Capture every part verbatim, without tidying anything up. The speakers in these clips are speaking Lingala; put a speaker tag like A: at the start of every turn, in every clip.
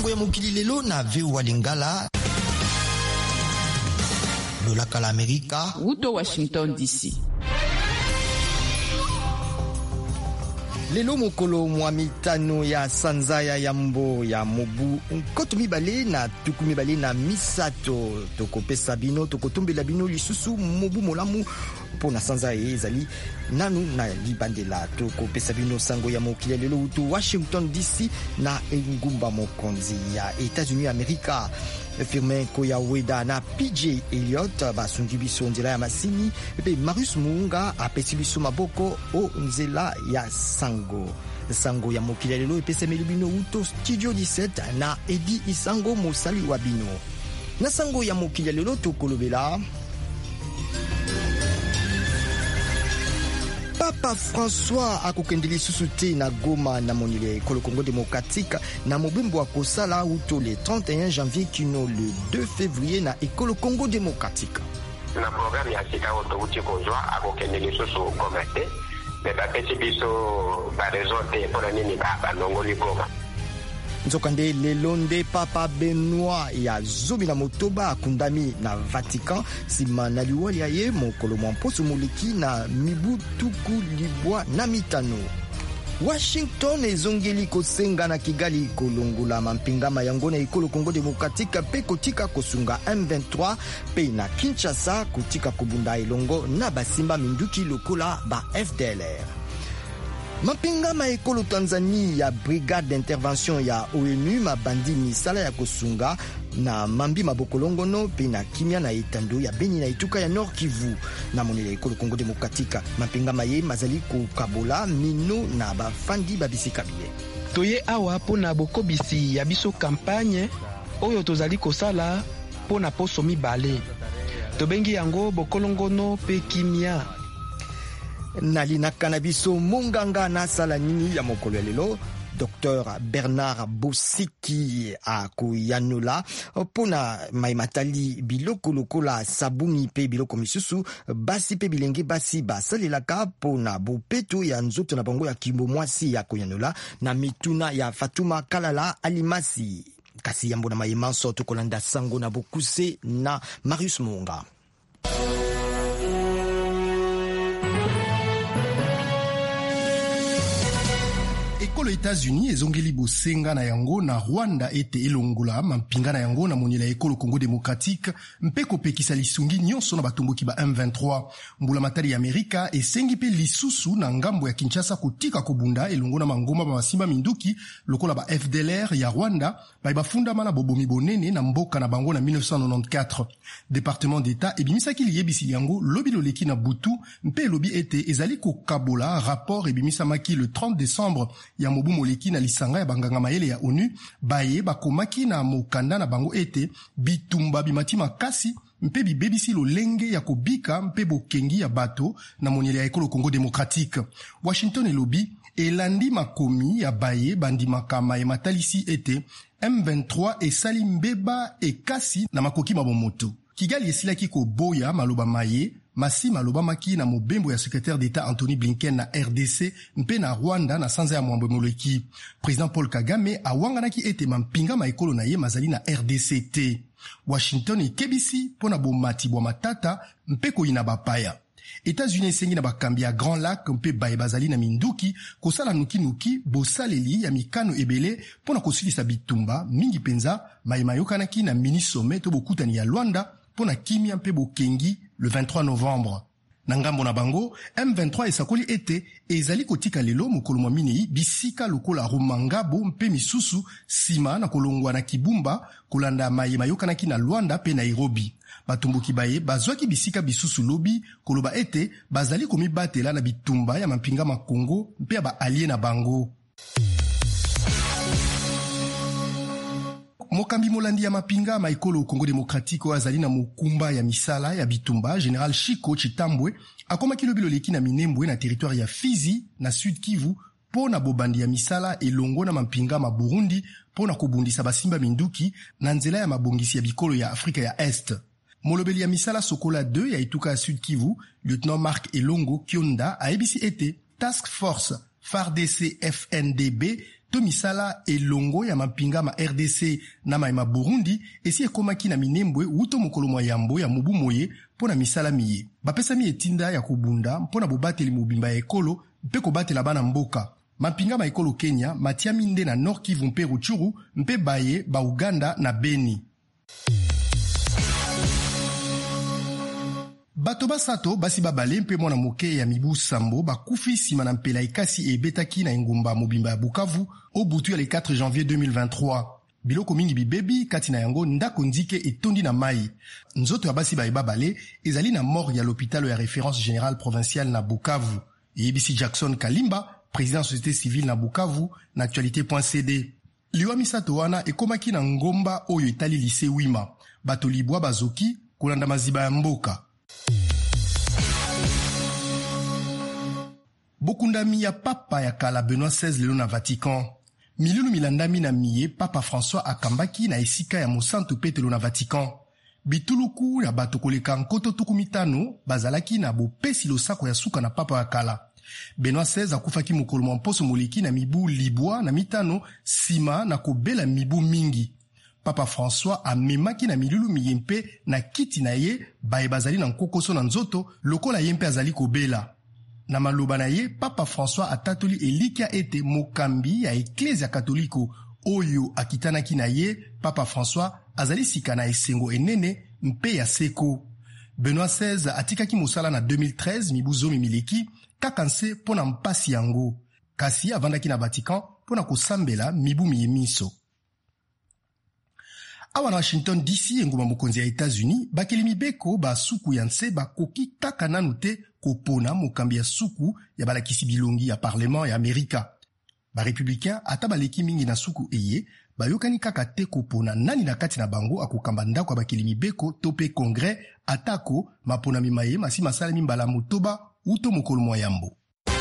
A: sango ya mokili lelo na V O A Lingala. Lolaka la Amerika.
B: Uto Washington D C.
A: Lelo mokolo mwa mitano ya sanza ya yambo ya mobu nkoto mibale na tuku mibale na misato tokopesa bino tokotumbela bino lisusu mobu molamu pona sanza ezali nanu na libandela tokopesa bino sango ya mokili lelo utu Washington D C na engumba mokonzi ya États-Unis Amerika. Firmin Koyaweda na P J Elliott basungi biso nzela ya masini pe Marius Munga apesi biso maboko o nzela ya sango sango ya mokili lelo epesemeli bino uto studio dix-sept na Edi Isango mosali wa bino na sango ya mokili lelo tokolobela Papa François akokendeli susu te na Goma na monile ekolo Congo démocratique na mobimbo akosala uto le trente et un janvier kino le deux février na ekolo Congo démocratique.
C: Na programme ya sika oto uti konjwa akokendeli susu Goma te me bapesi biso ba raison te pona nini ba banongoli Goma.
A: Nzokande lelo nde Papa Benoît ya zobi na motoba akundami na Vatican sima na liwali ya ye mokolo mwa mposo moleki na mibu tuku libwa na mitano. Washington ezongeli kosenga na Kigali kolongola mampingama yango na ekolo Congo démocratique pe kotika kosunga M vingt-trois pe na Kinshasa kotika kobunda elongo na basimba minduki lokola ba F D L R. Mapingama ekolo Tanzania ya brigade d'intervention ya O N U mabandi misala ya kosunga na mambi mabokolongono pe na kimia na etando ya Beni na Ituka ya Nord Kivu na monele ekolo Congo démocratique. Mapingama ye mazali ko kabola mino na bafandi babisika biye.
D: Toye awa pona bokobisi ya biso campagne oyo tozali kosala pona poso mibale. Tobengi yango bokolongono pe kimia.
A: Nalina Kanabiso Monganga na sala nini ya mokolo ya lelo Docteur Bernard Bosiki a koyanula pona maimatali biloko lokola sabuni pe biloko misusu basi pe bilenge basi basalelaka pona bopeto ya nzoto na bango ya kimbo mwasi ya koyanula na mituna ya Fatuma Kalala Alimasi kasi yambo na mayemanso tokolanda sango na bokuse na Marius Munga.
E: Ekolo États-Unis ezongeli bosenga na yango na Rwanda ete elongola mampinga na yango na monela ekolo Congo démocratique mpe kopekisa lisungi nyonso na batomboki ba M vingt-trois. Mbula matari ya Amerika esengi pe lisusu na ngambo ya Kinshasa kotika kobunda elongo na mangoma ba masimba minduki lokola ba F D L R ya Rwanda ba bafundama na bobomi bonene na mboka na bango na mille neuf cent quatre-vingt-quatorze. Département d'État ebimisaki liyebisi yango lobi loleki na butu mpe lobi ete ezali kokabola rapport ebimisamaki le trente décembre ya mobu moleki na lisanga ya banganga mayele ya O N U baye bakomaki na mokanda na bango ete bitumba bimati makasi mpe bibebisi lolenge ya kobika mpe bokengi ya bato na monele ya ekolo Congo démocratique. Washington elobi elandi makomi ya baye bandimaka maye matalisi ete M vingt-trois esali mbeba ekasi na makoki mabomoto. Kigali esilaki koboya maloba maye masi maloba maki na mobembo ya secrétaire d'État Anthony Blinken na R D C mpe na Rwanda na sanza ya mwambo moleki. Président Paul Kagame awanganaki ete mampinga maekolo na ye mazali na R D C T. Washington ekebisi pona bomati bwa matata mpe koyina bapaya. États-Unis esengi na bakambi ya Grand Lac mpe baye bazali na minduki kosala nuki-nuki bosaleli ya mikano ebele pona kosilisa bitumba mingi penza mayimayokanaki na mini sommet to bokutani ya Luanda pona kimia mpe bokengi le vingt-trois novembre. Na ngambo na bango, M vingt-trois esakoli ete ezali kotika lelo mokolo mwa minei bisika lokola Rumangabo mpe misusu sima na kolongwa na Kibumba kolanda maye mayokanaki na Luanda pe Nairobi. Batumbuki baye bazwaki bisika bisusu lobi koloba ete bazali komibatela na bitumba ya mampinga ma Congo mpe ya ba allié na bango. Mokambi molandi ya mapinga maikolo Congo démocratique azali na mokumba ya misala ya bitumba General Chiko Chitambwe akomaki lobi loleki na Minembwe na territoire ya Fizi na Sud Kivu po na bobandi ya misala elongo na mampinga ma Burundi po na kobundisa basimba minduki na nzela ya mabongisi ya bikolo ya Afrika ya Est. Molobeli ya misala Sokola deux ya Ituka ya Sud Kivu, Lieutenant Marc Elongo Kionda a ebisi ete Task Force F A R D C F N D B to misala elongo ya mapinga ma R D C na ma Burundi esi ekomaki na minembwe uto mokolo mwa yambo ya mobu moye pona misala miye. Bapesami etinda ya kubunda mpona bobateli mobimba ya ekolo mpe kobatela bana mboka. Mapinga ma ekolo Kenya matia minde na Nord Kivu mpe Rutshuru mpe baye ba Uganda na Beni. Bato basato basi babale mpe mwana moke ya mibu sambo bakufi sima na mpela ikasi ebetaki na engumba mobimba ya Bukavu au butu ya le quatre janvier deux mille vingt-trois. Biloko mingi bibebi kati na yango ndako ndike etondi na mai. Nzoto ya basi baye babale ezali na morgue ya l'hôpital ya référence générale provinciale na Bukavu. Yebisi Jackson Kalimba, président société civile na Bukavu, na actualité point c d. Liwa misato wana ekomaki na ngomba oyo etali lycée Wima. Bato libwa bazoki kolanda maziba ya mboka. Bokundami ya papa ya kala Benoît seize lelo na Vatican. Milulu milandami na miye papa François akambaki na esika ya mosantu petelo na Vatican. Bituluku ya bato koleka nkoto tukumitano bazalaki na bopesi losako ya suka na papa ya kala. Benoît seize akufaki mokolo mwa mposo moleki na mibu libwa na mitano sima na kobela mibu mingi. Papa François amemaki na milulu miyempe na kiti na ye baye bazali na nkokoso na nzoto lokola yempe azali kobela. Na maloba na ye, Papa François atatoli elikia ete mokambi ya Eklezia Katoliko oyo akitanaki na ye, Papa François azali sika na esengo enene mpe ya seko. Benoît seize atikaki mosala na deux mille treize mibu zomi mileki kakanse pona mpasi yango. Kasi avandaki na Vatican pona kosambela mibu miyemiso. Awa na Washington D C enguma mokonzi ya États-Unis bakeli mibeko ba suku ya nse bakoki kaka nanu te kopona mokambi ya suku ya balakisi bilongi ya parlement ya Amerika. Ba républicain ata baleki mingi na suku eye bayokani kaka te kopona nani na kati na bango akokamba ndako bakeli mibeko to pe congrès atako mapona mimaye masi masala mimbala motoba uto mokolo mwa yambo.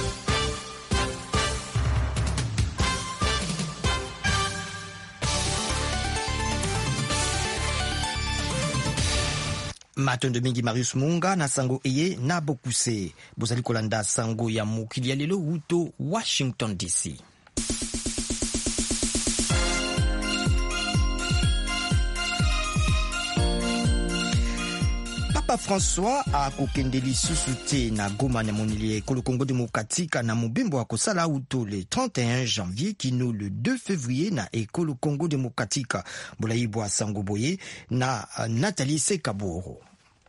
A: Matondo mingi Marius Munga na sango eye na bokuse. Bozali kolanda sango ya mokili ya lelo uto Washington D C. Papa François a kokende lisusu te na Goma na monili ekolo Congo démocratique na mobembo akosala uto le trente et un janvier kino le deux février na ekolo Congo démocratique. Bolaibwa sango boye na Nathalie Sekaboro.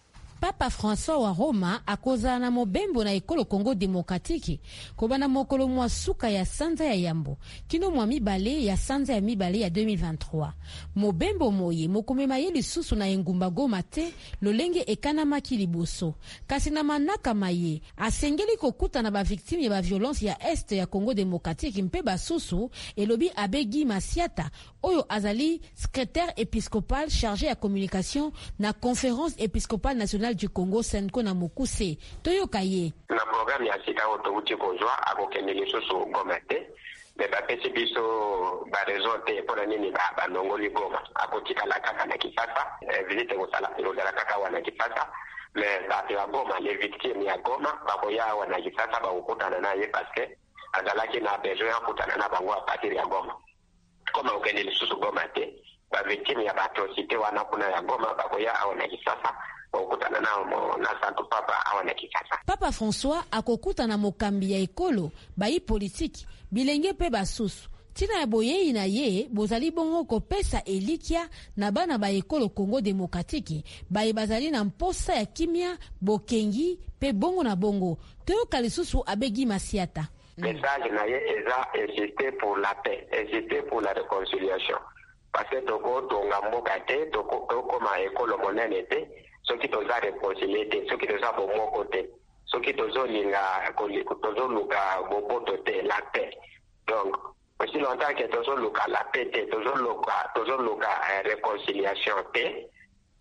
B: Papa François wa Roma akoza na mobembo na ekolo Congo démocratique kobana mokolo mwa suka ya sanza ya yambo kino mwa mibale ya sanza ya mibale ya deux mille vingt-trois. Mobembo moye mokomema ye lisusu na engumba Goma te lolenge ekanamaki liboso kasi na manaka maye asengeli kokuta na ba victime ya ba violence ya este ya Congo démocratique mpe basusu elobi abegi Masiata oyo azali secrétaire épiscopal chargé ya communication na conférence épiscopale nationale du Congo Senko na Mokuse toyoka ye
C: na programme ya sika oto uti kozwa akokende lisusu Goma te me bapesi biso barezo te mpona nini banongoli Goma akotikala kaka na Kinshasa visite kosala ekozala kaka wana Kinshasa me bato ya Goma les victimes ya Goma bakoya wana Kinshasa bakokutana na ye paske azalaki na besoin ya kutana na bango a partir ya Goma koma okende lisusu Goma te ba victime ya batrocité wana kuna ya Goma bakoya wana Kinshasa okutana nao na santo papa awana Kinshasa.
B: Papa François akokuta na mokambi ya ekolo bayi politiki bilenge pe basusu tina ya boyei na ye bozali bongo kopesa elikia na bana ba ekolo Congo démocratique bayi bazali na mposa ya kimia bokengi pe bongo na bongo toyoka lisusu abegi Masiata.
C: Message na ye eza insister pour la paix, insister pour la réconciliation parce que toko tonga mboka te toko koma ekolo monene te soki toza réconcilier te soki toza bomoko te soki tozolinga tozoluka boboto te la paix. Donc aussi longtemps que tozoluka la paix te tozoluka tozoluka réconciliation te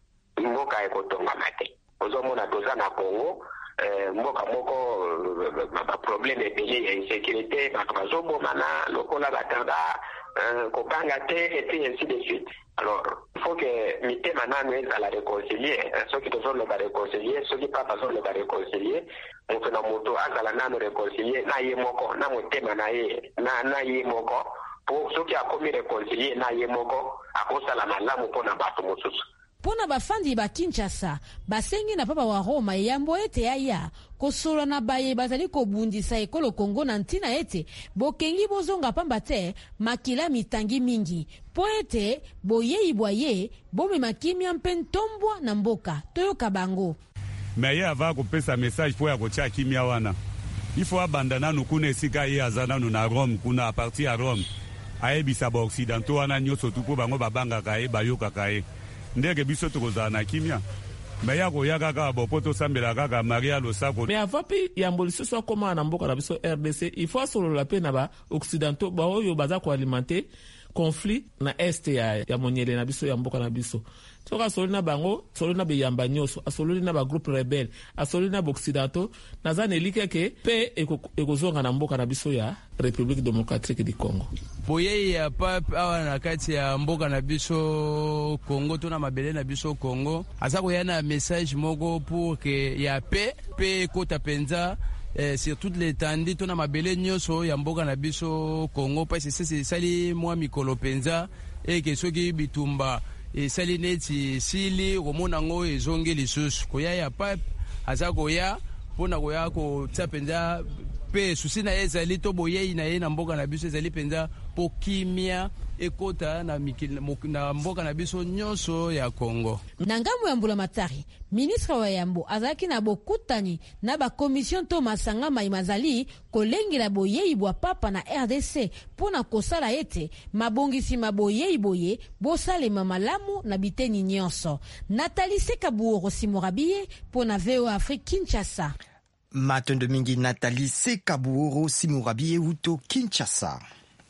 C: mboka ekotongama te. Ozomona toza na Congo mboka moko ba problème ebele ya insécurité bato bazobomana lokola batanda kopanga te et puis ainsi de suite. Alors il faut que mitema nanu ezala réconcilier soki tozoloba réconcilier soki papa azoloba réconcilier moto na moto azala nanu réconcilier na ye moko na motema na ye na na ye moko pour ceux qui a commis réconcilier na yemoko akosala malamu pona bato mosusu.
B: Pona bafandi ba Kinshasa basengi na papa wa Roma yambo ete aya kosola na baye bazali kobundisa ekolo Kongo na ntina ete bokengi bozonga pamba te makila mitangi mingi po ete boyei boye bomi makimia mpentombwa na mboka toyoka bango.
F: Mais ava kopesa message po ya kotia kimia wana ifo abandana nukune sika ye azana na Rome kuna a partir ya Rome ayebisa ba occidentaux wana nyoso tupo bango babanga kae bayoka kae ndege biso tokozana na kimia mais ya koyaka kaka bopoto sambela kaka Maria Losako.
G: Mais avant pi yamboliso so koma na mboka na biso R D C il faut solo la pe na ba occidentaux ba oyo baza ko alimenter conflit na este ya ya monyele na biso ya mboka na biso. Toka solina bango, solina be yamba nyoso, asolina ba groupe rebelle, asolina ba occidentaux, naza nelike ke pe ekozonga na mboka na biso ya République démocratique du Congo.
H: Boye ya pap awa na kati ya mboka na biso Congo tuna mabele na biso Congo. Asa ko yana message moko pour que ya pe pe kota penza eh, sur toute l'étendue tuna mabele nyoso ya mboka na biso Congo parce que c'est sali moi mikolo penza et que soki bitumba e sali neti sili komona ngo ezonge lisusu koya ya pipe aza koya pona koya ko tsapenza pe susi na ezali to boye na ye na mboka na biso ezali penza po kimia ekota na mikil na mboka na biso nyonso ya Congo.
B: Na ngambo ya Mbula Matari, ministre wa Yambo azaki na bokutani na ba commission to masanga maimazali kolengela boyei bwa papa na R D C pona kosala ete mabongisi maboyei boye bosale mamalamu na biteni nyonso. Nathalie Sekabuoro Simorabie pona V O Afrique Kinshasa.
A: Matondo mingi Nathalie Sekabuoro Simorabie uto Kinshasa.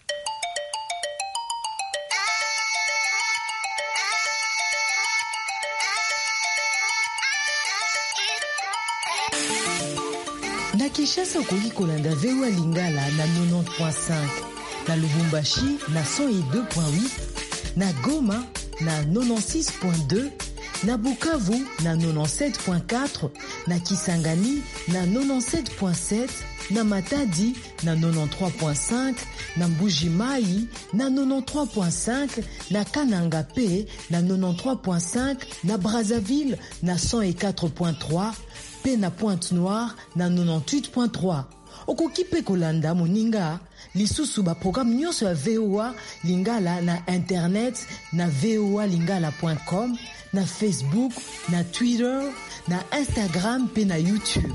I: Na Kinshasa okoki kolanda V O A Lingala na quatre-vingt-dix point cinq, na Lubumbashi na cent deux point huit, na Goma na quatre-vingt-six point deux, na Bukavu na quatre-vingt-dix-sept point quatre, na Kisangani na quatre-vingt-dix-sept point sept, na Matadi na quatre-vingt-treize point cinq, na Mbuji-Mayi na quatre-vingt-treize point cinq, na Kananga P na quatre-vingt-treize point cinq, na Brazzaville na cent quatre point trois, pe na Pointe-Noire na quatre-vingt-dix-huit point trois. Okoki pe kolanda moninga lisusu ba programme nyonso ya V O A Lingala na internet na v o a lingala point com, na Facebook, na Twitter, na Instagram pe na YouTube.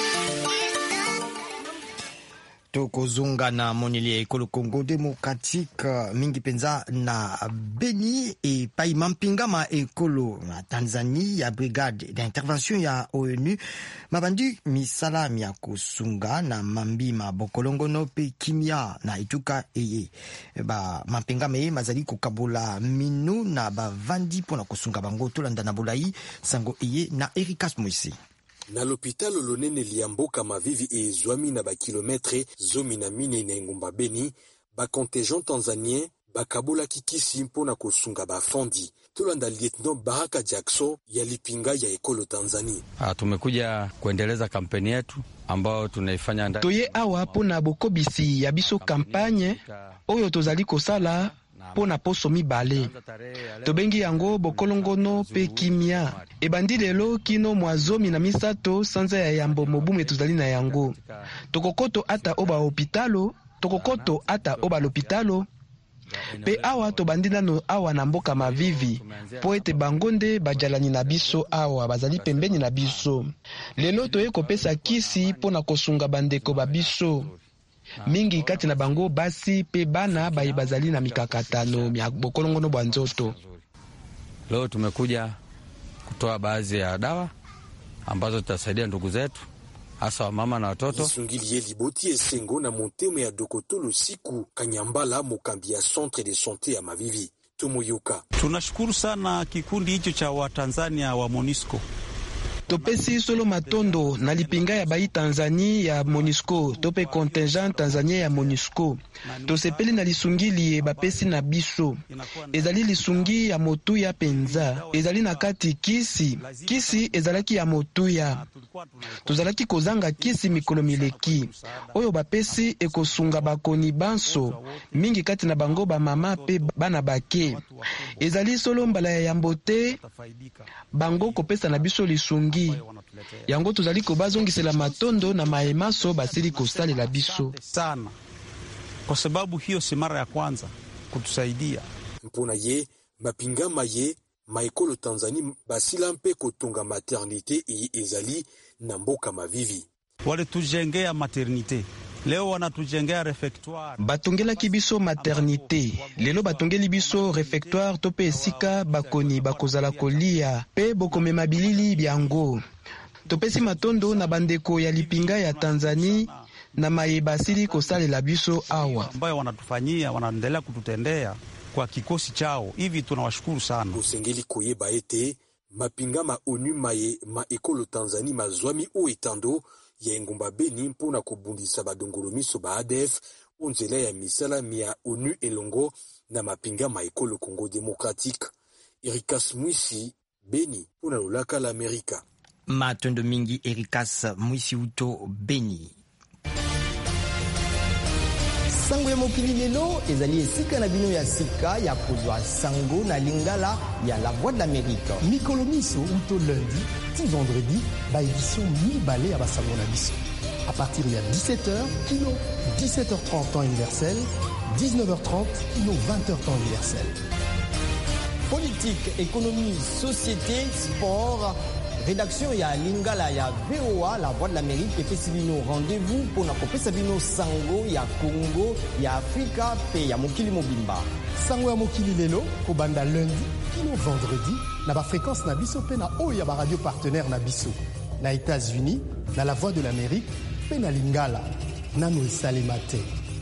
A: Tokozunga na monili ya ekolo Congo Démocratique mingi penza na Beni e pai mampingama ekolo na Tanzanie ya brigade d'intervention ya O N U mabandi misala ya kusunga na mambima bokolongono pe kimia na ituka eye ba mampingama e mazali kokabula minu na bavandi pona kusunga bango tolanda na bolai sango eye na Erikas Moisi.
J: Na l'hôpital lonene liamboka mavivi e zwami na ba kilometre zomi na mine na ngumba Beni ba contingent tanzanien bakabola kikisi mpona kosunga ba fondi tulanda lieutenant Baraka Jackson ya lipinga ya ekolo Tanzania.
H: Ah, tumekuja kuendeleza kampeni yetu ambao tunaifanya ndani
D: toye awa pona bokobisi ya biso kampanye oyo tozali kosala pona poso mibale tobengi yango bokolongono pe kimia ebandi lelo kino mwazomi na misato sanza ya yambo mobume tozali na yango tokokoto ata oba hopitalo tokokoto ata oba lopitalo pe awa tobandi nano awa na mboka mavivi po ete bangonde bajalani na biso awa bazali pembeni na biso lelo toye kopesa kisi pona kosunga bandeko babiso mingi kati na bango basi pe bana bai bazali na mikakatano ya bokolongono bwa nzoto.
H: Leo tumekuja kutoa baadhi ya dawa ambazo tutasaidia ndugu zetu hasa wa mama na watoto.
J: Sungiliye Liboti Esengo na Montemo ya Dokotolo siku Kanyambala mokambi ya centre de santé ya Mavivi Tumoyoka.
K: Tunashukuru sana kikundi hicho cha Watanzania wa MONUSCO
D: topesi solo matondo na lipinga ya bai Tanzania ya MONUSCO tope contingent Tanzania ya MONUSCO tosepeli na lisungili bapesi na biso ezali lisungi ya motuya penza ezali na kati kisi kisi ezalaki ya motuya tozalaki kozanga kisi mikolo mileki oyo bapesi ekosunga bakoni banso mingi kati na bango bamama pe bana bake ezali solo mbala ya yambo te bango kopesa na biso lisungi yango tozali kobazongisela matondo na maemaso basili kosalela biso
K: sana kwa sababu hiyo si mara ya kwanza kutusaidia.
J: Mpona ye mapingama ye maekolo Tanzania basila mpe kotonga maternite iyi ezali na mboka Mavivi.
K: Walitujengea maternite leo wanatujengea refectoire
D: batongelaki biso maternité lelo batongeli biso refectoire tope esika bakoni bakozala kolia pe bokomema bilili byango topesi matondo na bandeko ya lipinga ya Tanzania na mayeba sili kosalela biso awa
K: ambayo wanatufanyia wanaendelea kututendea kwa kikosi chao hivi tunawashukuru sana.
J: Usengeli koyeba ete mapinga ma onu maye ma ekolo Tanzania mazwami o etando ya engumba Beni mpona kobundisa badongolo miso ba A D F onzela ya misala mia onu elongo na mapinga ma ekolo Congo Démocratique. Erikas Mwisi, Beni, mpona lolaka la Amerika.
A: Matondo mingi Erikas Mwisi uto Beni. Sango ya mokili lelo ezali esika na bino ya sika ya kozwa sango na lingala ya La Voix de l'Amérique.
E: Mikolo miso uto lundi ti vendredi ba édition mibale ya basango na biso. À partir de dix-sept heures kilo dix-sept heures trente temps universel, dix-neuf heures trente kilo vingt heures temps universel.
A: Politique, économie, société, sport. Rédaction ya lingala ya V O A La Voix de l'Amérique epesi bino rendez-vous pona kopesa bino sango ya Congo ya Afrika pe ya mokili mobimba.
E: Sango ya mokili lelo kobanda lundi kino vendredi na ba fréquence na biso pe na oyo ya ba radio partenaire na biso na États-Unis na La Voix de l'Amérique pe na lingala nano esalema te.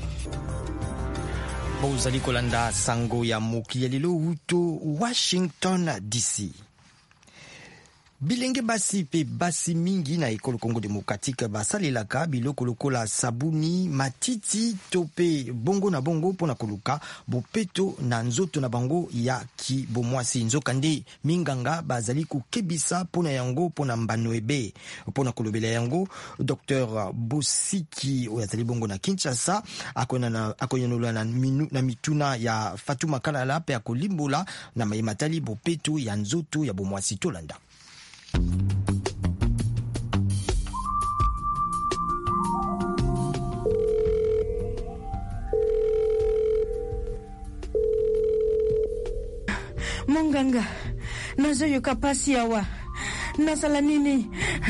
A: Bozali kolanda sango ya mokili lelo uto Washington D C. Bilenge basi pe basi mingi na ekolo Congo Démocratique basalelaka biloko lokola sabuni matiti tope bongo na bongo pona koluka bopeto na nzoto na bango ya ki bomwasi nzokande minganga bazali kokebisa pona yango pona mbanoebe pona kolobela yango Docteur Bosiki oyazali bongo na Kinshasa akona na akoyanola na, minu, na mituna ya Fatuma Kalala pe akolimbola na mayimatali bopeto ya nzoto ya bomwasi tolanda.
L: Monganga, nazoyoka pasi awa. Nasala nini?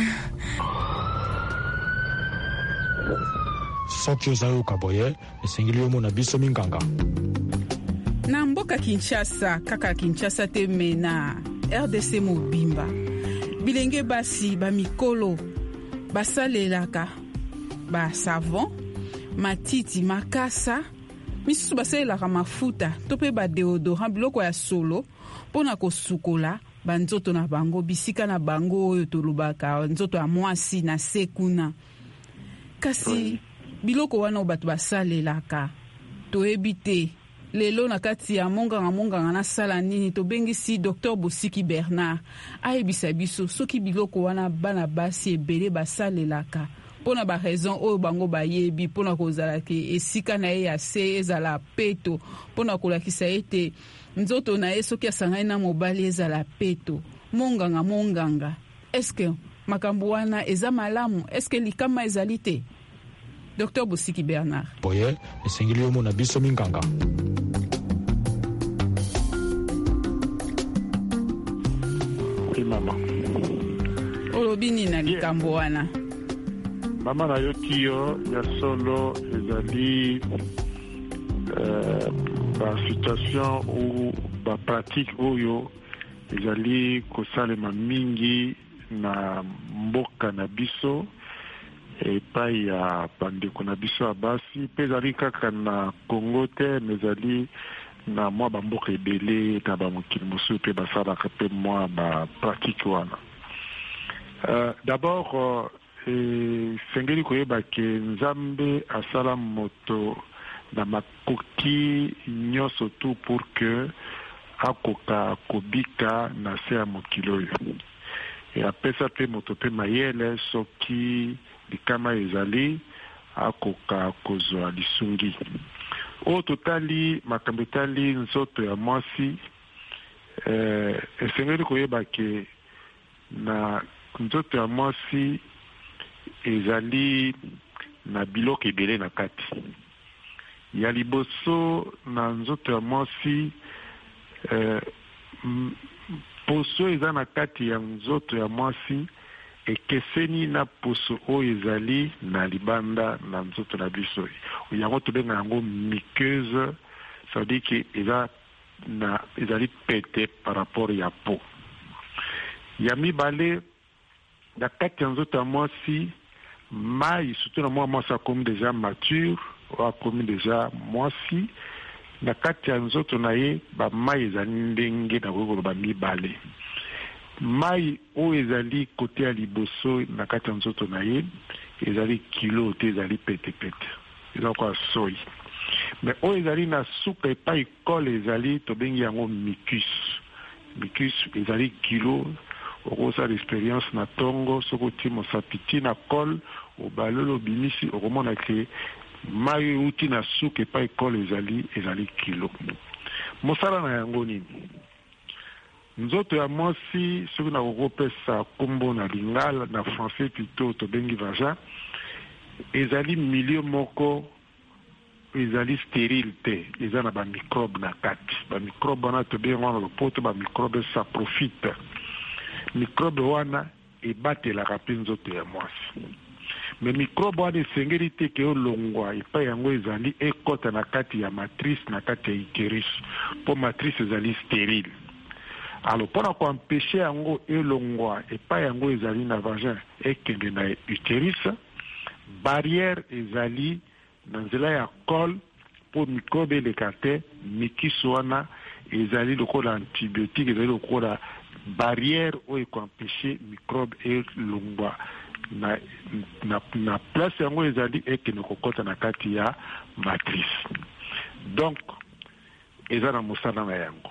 M: Soki ozayoka boye, esengeli yo mona biso minganga.
N: Na mboka Kinshasa, kaka Kinshasa te mena R D C mobimba. Bilenge basi ba mikolo basalelaka ba savon matiti makasa misusu basalelaka mafuta tope ba deodorant biloko ya solo pona kosukola banzoto na bango bisika na bango oyo tolobaka nzoto ya mwasi na sekuna kasi biloko wana bato basalelaka toyebi te lelo na kati ya monganga monganga na sala nini to bengisi Docteur Bosiki Bernard ayebisa biso soki biloko wana bana basi ebele basalelaka pona ba raison oyo bango bayebi pona kozala ke esika na ye ya se ezala peto pona kolakisa ete nzoto na ye soki asangani na mobali ezala peto monganga monganga eske makambo wana eza malamu eske likama ezali te Docteur Bosiki Bernard
M: boye esengeli yo mona biso minganga.
O: Mama
N: olobini na likambo wana
O: mama na yoki yo ya solo ezali euh, ba situation ou ba pratique oyo ezali kosalema mingi na mboka na biso epai ya bandeko na biso ya basi mpe ezali kaka na Congo te ezali na mwa bamboka ebele na bamokili mosusu mpe basalaka mpe mwa bapratike wana Uh, d'abord uh, e, sengeli koyeba ke nzambe asala moto na makoki nyonso tu pour que akoka kobika na se ya mokili oyo e apesa mpe moto mpe mayele soki likama ezali akoka kozwa lisungi oyo totali makambo etali nzoto ya mwasi eh, esengeli koyeba ke na nzoto ya mwasi ezali na biloko ebele na kati ya liboso na nzoto ya mwasi eh, poso eza na kati ya nzoto ya mwasi ekeseni na poso oyo ezali na libanda na nzoto na biso yango tobenga yango muqueuse, ça veut dire que eza na ezali pete par rapport ya peau ya mibale na kati ya nzoto ya mwasi mai surtout na mwa mwasi akomi deja mature o akomi deja mwasi na kati ya nzoto na ye bamai ezali ndenge na koki koloba mibale mai oyo ezali kote ya liboso na kati ya nzoto na ye ezali kilo te ezali petepete eza kwa soi me oyo ezali na suka epai kole ezali tobengi yango mucus mucus ezali kilo okosala experience na tongo soki oti mosapiti na kole obalolo obimisi okomona ke mai euti na suka epai kole ezali ezali kilo mosala na yango nini nzoto ya mwasi soki na kokopesa kombo na lingala na français plutôt tobengi vagin ezali milieu moko ezali stérile te eza na bamicrobe na kati bamicrobe wana tobengi wana lopoto bamicrobe sa profite microbe wana ebatelaka mpe nzoto ya mwasi me microbe wana esengeli te ke olongwa epai yango ezali ekota na kati ya matrice na kati ya utérus mpo matrice ezali stérile alors mpona koampeshe yango elongwa epai yango ezali na vagin ekende na utérus barrière ezali na nzela ya col mpo microbe eleka te mikisi wana ezali lokola antibiotique ezali lokola barrière oyo ekoampeshe microbe elongwa na, na, na place yango ezali ekende kokota na kati ya matrice donc eza na mosala na yango.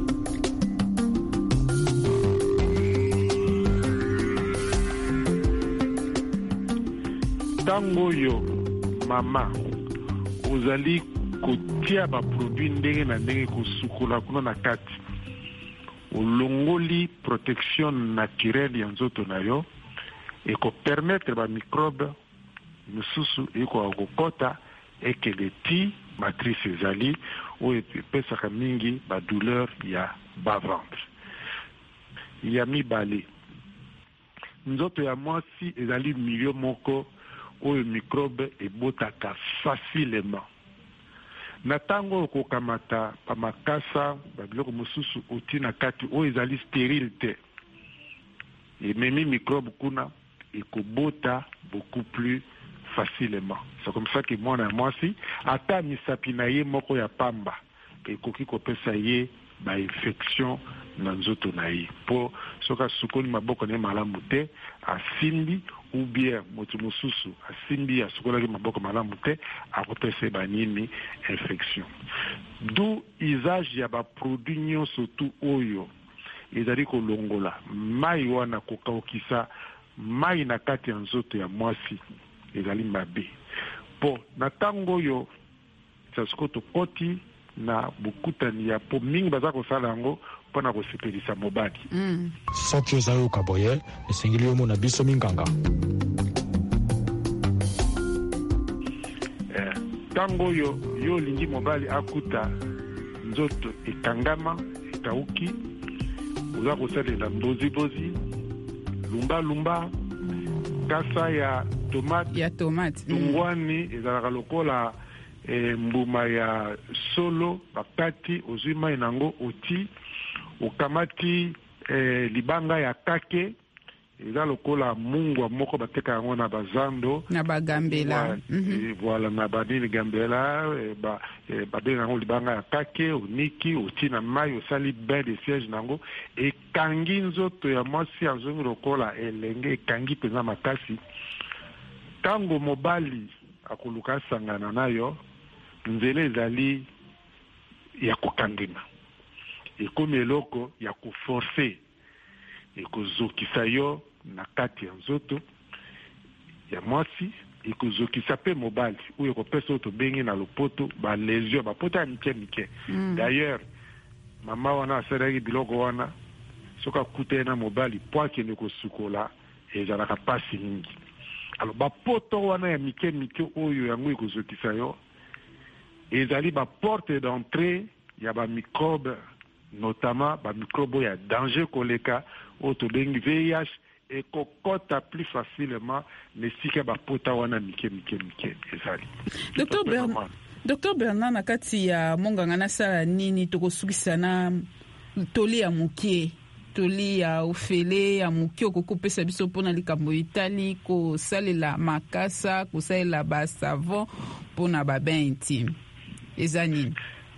O: Tango oyo mama ozali kotia baproduit ndenge na ndenge kosukola kuna na kati olongoli protection naturelle ya nzoto na yo ekopermettre bamicrobe mosusu ekoka kokota ekende ti matrice ezali oyo epesaka mingi badouleur ya bas-ventre. Ya mibale nzoto ya mwasi ezali milieu moko oyo microbe ebotaka facilement na tango okokamata pamakasa babiloko mosusu oti na kati oyo ezali stérile te ememi microbe kuna ekobota beaucoup plus facilement. C'est comme ça que mwana ya mwasi ata misapi na ye moko ya pamba ekoki kopesa ye bainfection na nzoto na ye mpo soki asukoli maboko na ye malamu te asimbi ou bien moto mosusu asimbi asukolaki maboko malamu te akopesa ye banini infection. D'où usage ya baproduit nyonso tu oyo ezali kolongola mai wana kokaukisa mai na kati ya nzoto ya mwasi ezali mabe po na tango oyo sasiko tokoti na bokutani ya po mingi baza kosala yango mpona kosepelisa mobali
M: mm. soki ozali yoka boye esengeli omona biso minganga
O: eh, tango oyo yo olingi mobali akuta nzoto ekangama ekauki oza kosalela mbozibozi lumbalumba kasa ya tomate
N: ya tomate
O: tungwani mm. ezalaka lokola e, mbuma ya solo bakati ozwi mai nango oti okamati e, libanga ya kake eza lokola mungwa moko bateka yango na bazando
N: na bagambela
O: mm-hmm. Voilà na badini gambela ba badini yango libanga ya kake oniki otina mai osali bain de siège nango ekangi nzoto ya mwasi azongi lokola elenge ekangi penza makasi. Tango mobali akoluka sangana nayo nzela ezali ya kokangema ekomi eloko ya koforce ekozokisa yo na kati ya nzoto ya mwasi ekozokisa pe mobali oyo ekopesa oyo tobengi na lopoto balesio bapoto ya mike mike mm. D'ailleurs mama wana asalaki biloko wana soki akutani na mobali po akende kosukola ezalaka pasi mingi. Alors bapoto wana ya mike mike oyo yango ekozokisa yo ezali baporte d'entrée ya bamicrobe, notamment bamicrobe ya danger koleka oyo tobengi V I H ekokota plus facilement nesika bapota wana mike mike mike ezali.
N: Docteur Bernard, Docteur Bernard, na kati ya monganga nasala nini tokosukisa na toli ya mukie toli ya ofele ya mukie okokopesa biso mpona likambo etali kosalela makasa kosalela basavon mpona babain intime eza nini?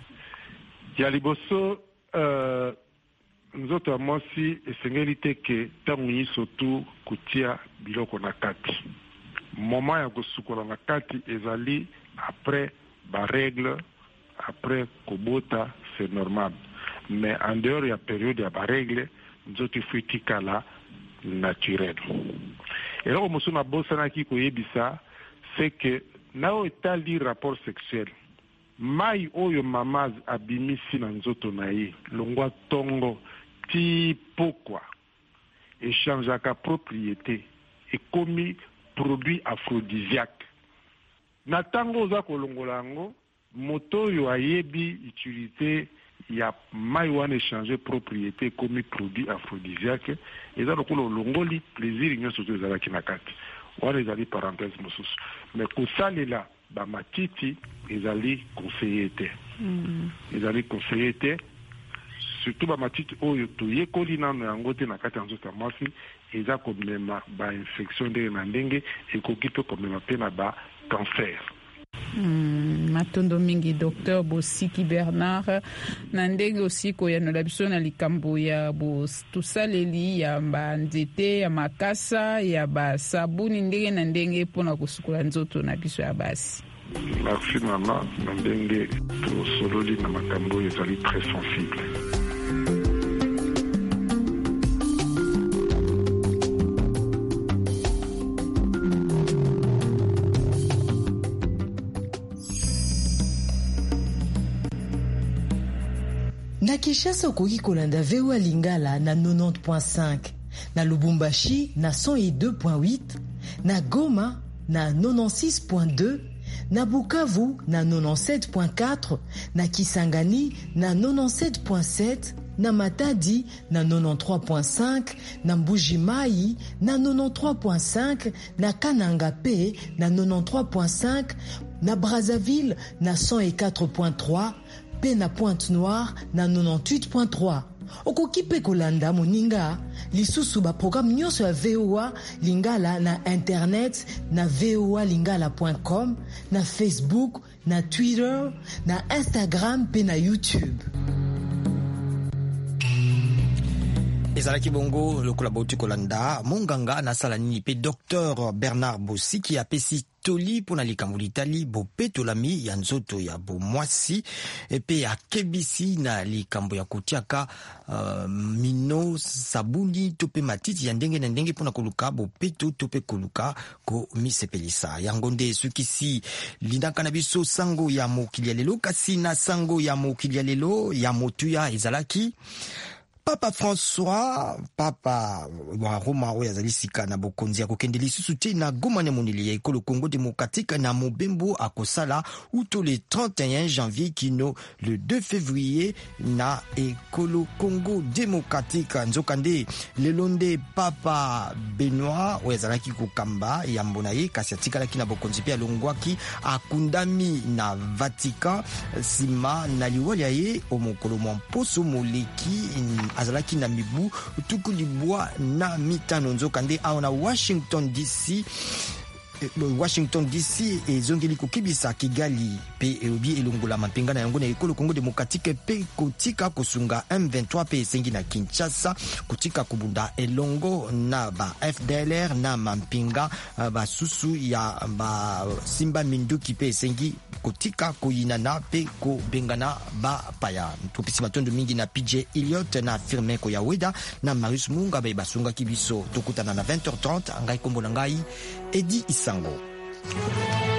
O: Ya liboso uh, nzoto ya mwasi esengeli te ke ntango nyonso tu kotia biloko na kati. Moma ya kosukola na kati ezali après baregle, après kobota, c'est normal. Mais en dehors ya période ya baregle nzoto ifo etikala naturel. Eloko mosusu nabosanaki koyebisa c'est que nao etali rapport sexuel mai oyo mama abimisi na nzoto na ye longwa tongo ti pokwa échangeaka propriété ekomi produit aphrodisiaque. Na tango oza kolongola yango moto oyo ayebi utilité ya mai wana échanger propriété ekomi produit aphrodisiaque eza lokola olongoli plaisir nyonso to ezalaki na kati wana ezali parenthèse mosusu. Mais kosalela bamatiti ezali conseillé te mm. ezali conseillé te surtout bamatiti oyo toyekoli nano yango te na kati ya nzoto ya mwasi eza komema bainfection ndenge na ndenge ekoki mpe komema mpe na bacancer.
N: Mm, matondo mingi Docteur Bosiki Bernard na ndenge aussi koyanola biso na likambo ya tosaleli ya banzete ya makasa ya basabuni ndenge na ndenge mpona kosukola nzoto na biso ya basi.
O: Merci mama, na ndenge tosololi na makambo ezali très sensible.
I: Na Kinshasa okoki kolanda V O A Lingala na quatre-vingt-dix point cinq, na Lubumbashi na cent deux point huit, na Goma na quatre-vingt-six point deux, na Bukavu na quatre-vingt-dix-sept point quatre, na Kisangani na quatre-vingt-dix-sept point sept, na Matadi na quatre-vingt-treize point cinq, na Mbuji-Mayi na quatre-vingt-treize point cinq, na Kananga P na quatre-vingt-treize point cinq, na Brazzaville na cent quatre point trois, pe na Pointe-Noire na quatre-vingt-dix-huit point trois. Okoki pe kolanda moninga lisusu ba programme nyonso ya V O A Lingala na internet na v o a lingala point com, na Facebook, na Twitter, na Instagram pe na YouTube.
A: ezalaki bongo lokola bauti kolanda monganga nasala nini pe Docteur Bernard Bosiki apesi toli mpona likambo litali bopetolami ya nzoto ya bomwasi epe akebisi na likambo ya kotiaka uh, mino sabuni to pe matiti ya ndenge na ndenge mpona koluka bopeto to pe koluka komisepelisa yango nde sukisi lindaka na biso sango ya mokili ya lelo. Kasi na sango ya mokili ya lelo ya motuya ezalaki Papa François, Papa wa Roma oyo azali sika na bokonzi akokende lisusu te na Goma na moneli ya ekolo Congo démocratique na mobembo akosala uto le trente et un janvier kino le deux février na ekolo Congo démocratique. Nzokande lelonde Papa Benoît oyo azalaki kokamba yambo na ye kasi atikalaki na bokonzi pe alongwaki akundami na Vatican sima na liwali ya ye omokolo mwa mposo moleki azalaki na mibu tuku libwa na mitano nzoka nde aona Washington D C Washington D C ezongeli kokibisa Kigali pe eobi elongola mapengana yango na ekolo Congo Démocratique pe kotika kosunga M vingt-trois pe esengi na Kinshasa kotika kubunda elongo na ba F D L R na mampinga ba susu ya ba Simba Minduki pe esengi kotika koyinana pe ko bengana ba paya topisi matondo mingi na P J Elliott na Firmin Koyaweda na Marius Munga ba basunga kibiso tokutana na vingt heures trente ngai kombo na ngai Edi Isango.